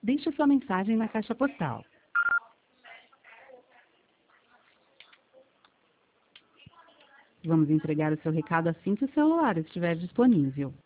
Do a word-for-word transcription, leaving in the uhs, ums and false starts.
Deixe sua mensagem na caixa postal. Vamos entregar o seu recado assim que o celular estiver disponível.